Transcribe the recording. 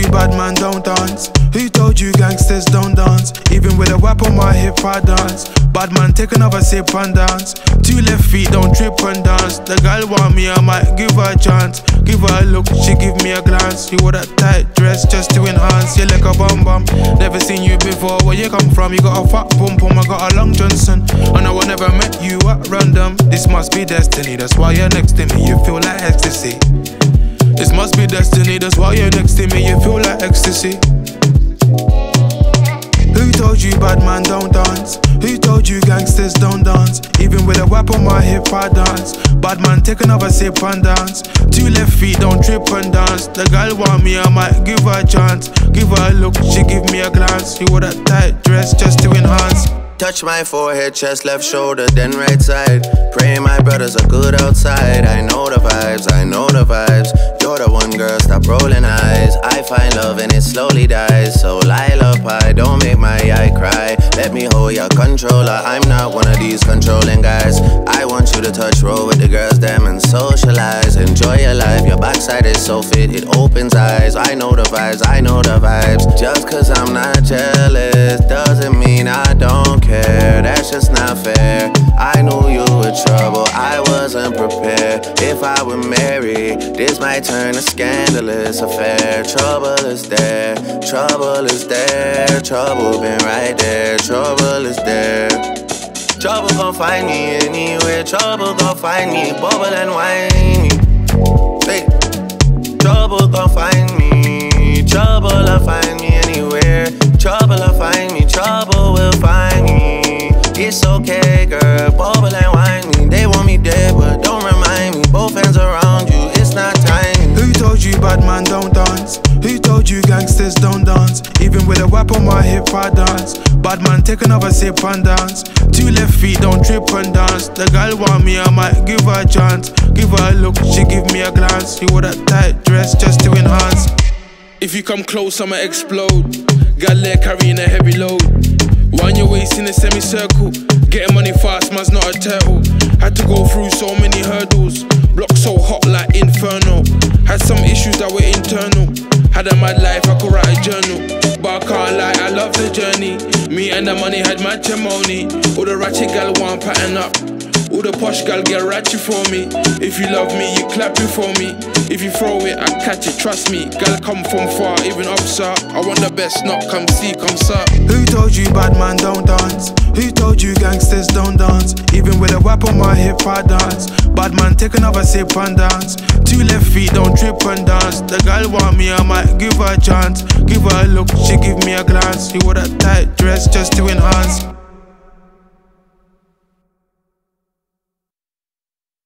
you bad man don't dance? Who told you gangsters don't dance? Even with a whip on my hip I dance. Bad man take another sip and dance. Two left feet don't trip and dance. The girl want me, I might give her a chance. Give her a look, she give me a glance. You wore that tight dress just to enhance. You like a bum bum. Never seen you before, where you come from? You got a fat pum pum, I got a long Johnson. I know I never met you at random. This must be destiny, that's why you're next to me. You feel like ecstasy. This must be destiny, that's why you're next to me. You feel like ecstasy. Who told you bad man don't dance? Who told you gangsters don't dance? Even with a whip on my hip I dance. Bad man take another sip and dance. Two left feet don't trip and dance. The girl want me, I might give her a chance. Give her a look, she give me a glance. You wore that tight dress just to enhance. Touch my forehead, chest, left shoulder, then right side. Pray my brothers are good outside. I know the vibes, I know the vibes. You're the one girl, stop rolling eyes. I find love and it slowly dies. So lullaby, don't make my eye cry. Let me hold your controller, I'm not one of these controlling guys. I want you to touch, roll with the girls, them and socialize. Enjoy your life, your backside is so fit, it opens eyes. I know the vibes, I know the vibes. Just cause I'm not jealous doesn't mean I don't care. That's just not fair. I knew you were trouble, I wasn't prepared. If I were married, this might turn a scandalous affair. Trouble is there, trouble is there. Trouble been right there, trouble is there. Trouble gon' find me anywhere. Trouble gon' find me, bubble and whiny. Hey. Trouble gon' find me. Trouble'll find me anywhere. Trouble'll find me, trouble will find me. It's okay, girl, bubble and whine me. They want me dead, but don't remind me. Both hands around you, it's not time. Who told you bad man don't dance? Who told you gangsters don't dance? Even with a whip on my hip I dance. Bad man take another sip and dance. Two left feet don't trip and dance. The girl want me, I might give her a chance. Give her a look, she give me a glance. You wore that tight dress just to enhance. If you come close, I'ma explode. Got leg carrying a heavy load. Wind your waist in a semicircle. Getting money fast, man's not a turtle. Had to go through so many hurdles. Block so hot like inferno. Had some issues that were internal. Had a mad life, I could write a journal. But I can't lie, I love the journey. Me and the money had matrimony. All the ratchet gal want pattern up. All the posh gal get ratchet for me. If you love me, you clap it for me. If you throw it, I catch it, trust me. Gal come from far, even up, sir. I want the best, not come see, come sir. Who told you bad man don't dance? Who told you gangsters don't dance? Even with a whip on my hip I dance. Bad man take another sip and dance. Two left feet don't trip and dance. The girl want me, I might give her a chance. Give her a look, she give me a glance. You wore that tight dress just to enhance.